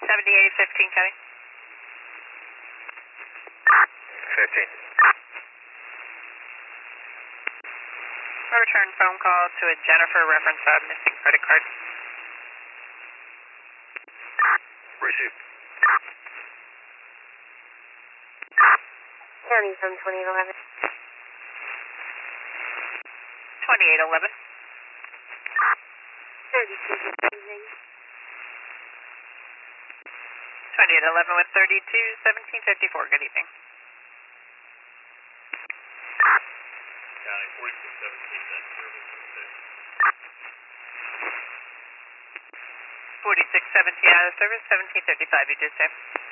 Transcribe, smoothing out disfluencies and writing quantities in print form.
70-815 County. 15. Return phone call to a Jennifer reference missing credit card. Received. County from 2811. 2811. 2811 with 32-1754. Good evening. County 4617 service. 4617 out of service. 1755. You did say.